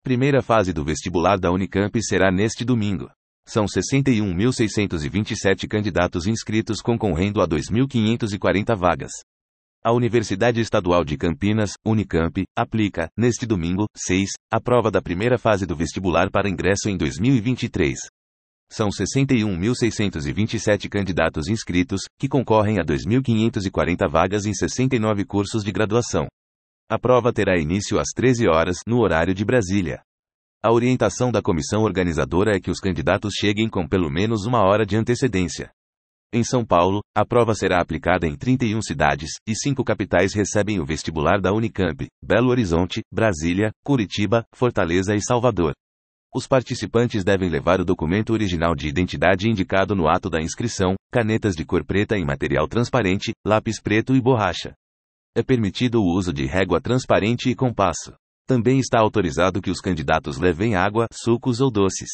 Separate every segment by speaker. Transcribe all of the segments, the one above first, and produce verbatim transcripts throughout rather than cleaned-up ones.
Speaker 1: Primeira fase do vestibular da Unicamp será neste domingo. São sessenta e um mil seiscentos e vinte e sete candidatos inscritos concorrendo a dois mil quinhentas e quarenta vagas. A Universidade Estadual de Campinas, Unicamp, aplica, neste domingo, seis, a prova da primeira fase do vestibular para ingresso em dois mil e vinte e três. São sessenta e um mil seiscentos e vinte e sete candidatos inscritos, que concorrem a dois mil quinhentas e quarenta vagas em sessenta e nove cursos de graduação. A prova terá início às treze horas, no horário de Brasília. A orientação da comissão organizadora é que os candidatos cheguem com pelo menos uma hora de antecedência. Em São Paulo, a prova será aplicada em trinta e uma cidades, e cinco capitais recebem o vestibular da Unicamp: Belo Horizonte, Brasília, Curitiba, Fortaleza e Salvador. Os participantes devem levar o documento original de identidade indicado no ato da inscrição, canetas de cor preta em material transparente, lápis preto e borracha. É permitido o uso de régua transparente e compasso. Também está autorizado que os candidatos levem água, sucos ou doces.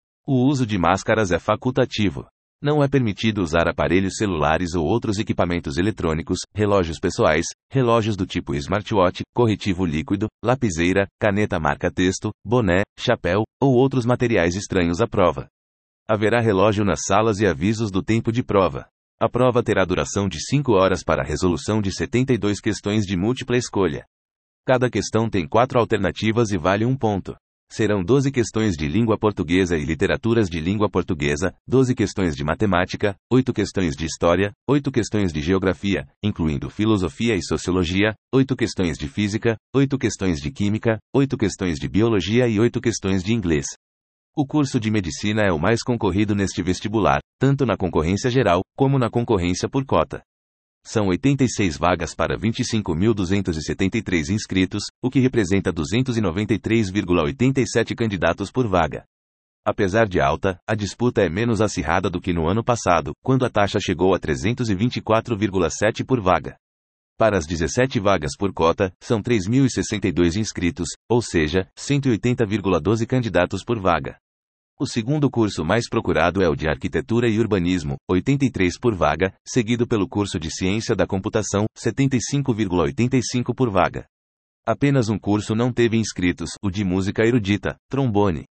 Speaker 1: O uso de máscaras é facultativo. Não é permitido usar aparelhos celulares ou outros equipamentos eletrônicos, relógios pessoais, relógios do tipo smartwatch, corretivo líquido, lapiseira, caneta marca-texto, boné, chapéu, ou outros materiais estranhos à prova. Haverá relógio nas salas e avisos do tempo de prova. A prova terá duração de cinco horas para a resolução de setenta e duas questões de múltipla escolha. Cada questão tem quatro alternativas e vale um ponto. Serão doze questões de língua portuguesa e literaturas de língua portuguesa, doze questões de matemática, oito questões de história, oito questões de geografia, incluindo filosofia e sociologia, oito questões de física, oito questões de química, oito questões de biologia e oito questões de inglês. O curso de medicina é o mais concorrido neste vestibular, tanto na concorrência geral, como na concorrência por cota. São oitenta e seis vagas para vinte e cinco mil duzentos e setenta e três inscritos, o que representa duzentos e noventa e três vírgula oitenta e sete candidatos por vaga. Apesar de alta, a disputa é menos acirrada do que no ano passado, quando a taxa chegou a trezentos e vinte e quatro vírgula sete por vaga. Para as dezessete vagas por cota, são três mil e sessenta e dois inscritos, ou seja, cento e oitenta vírgula doze candidatos por vaga. O segundo curso mais procurado é o de Arquitetura e Urbanismo, oitenta e três por vaga, seguido pelo curso de Ciência da Computação, setenta e cinco vírgula oitenta e cinco por vaga. Apenas um curso não teve inscritos, o de Música Erudita, Trombone.